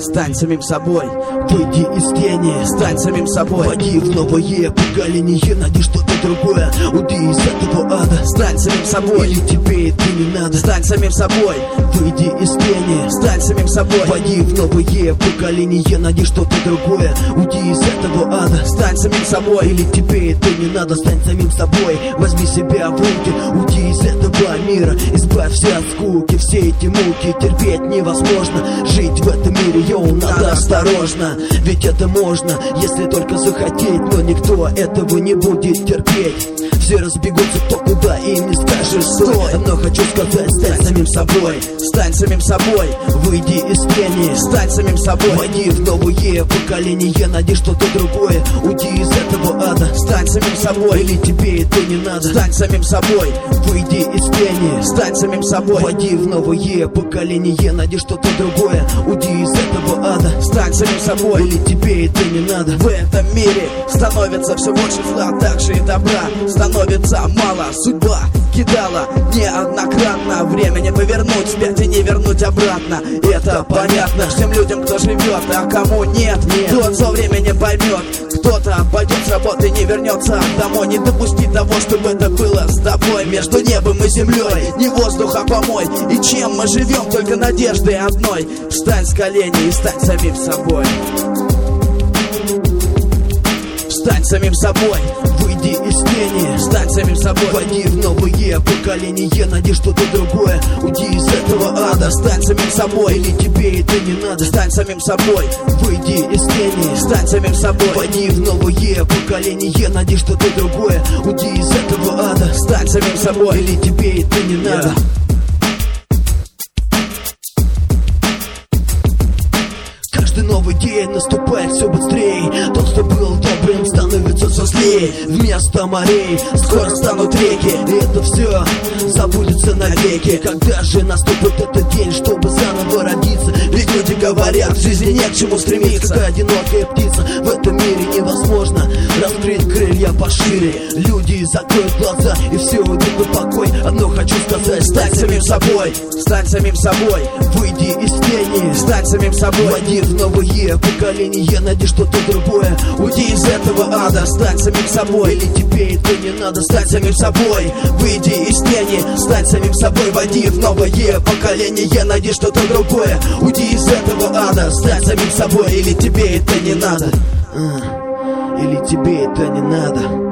Стань самим собой, выйди из тени, стань самим собой. Войди в новое поколение, найди что-то другое. Уйди из этого ада, стань самим собой. Или тебе это не надо, стань самим собой. Выйди из тени, стань самим собой. Войди в новое поколение, найди что-то другое. Уйди из этого ада, стань самим собой. Или тебе это не надо, стань самим собой. Возьми себя в руки, уйди из этого мира. Избавься от скуки, все эти муки терпеть невозможно. Жить в этом мире, надо осторожно. Ведь это можно, если только захотеть. Но никто этого не будет терпеть. Все разбегутся кто куда, и им не скажешь стой. Но хочу сказать, стань самим собой. Стань самим собой, выйди из тени, стань самим собой. Войди в новое поколение, найди что-то другое. Уйди из этого ада, стань самим собой. Или тебе это не надо, стань самим собой. Выйди из тени, стань самим собой. Войди в новое поколение, найди что-то другое. Уйди из этого ада, стань самим собой. Или тебе это не надо. В этом мире становится все больше зла, также и добра становится мало. Судьба кидала неоднократно, время не повернуть вспять и не вернуть обратно. Это понятно всем людям, кто живет, а кому нет, тот со временем поймет. Кто-то пойдет с работы, не вернется домой. Не допусти того, чтобы это было с тобой. Между небом и землей не воздух, а помой. И чем мы живем, только надеждой одной. Встань с коленей и стань самим собой. Стань самим собой, выйди из тени, стань самим собой. Войди в новое поколение, найди что-то другое. Уйди из этого ада, стань самим собой. Или тебе это не надо, стань самим собой. Выйди из тени, стань самим собой. Войди в новое поколение, найди что-то другое. Уйди из этого ада, стань самим собой. Или тебе это не надо. Каждый новый день наступает все быстрее. Тот, кто был добрым, становится все злее. Вместо морей скоро станут реки, и это все забудется навеки. Когда же наступит этот день, чтобы заново родиться? Ведь люди говорят, в жизни не к чему стремиться. Как одинокая птица в этом мире невозможно раскрыть крылья пошире. Люди закроют глаза и все уйдут на покой. Одно хочу сказать, стань самим собой. Стань самим собой, выйди из тени, стань самим собой. Войди в новое поколение, найди что-то другое. Уйди из этого ада, стань самим собой. Или тебе это не надо, стань самим собой. Выйди из тени, стань самим собой. Войди в новое поколение, найди что-то другое. Уйди из этого ада, стань самим собой. Или тебе это не надо, или тебе это не надо.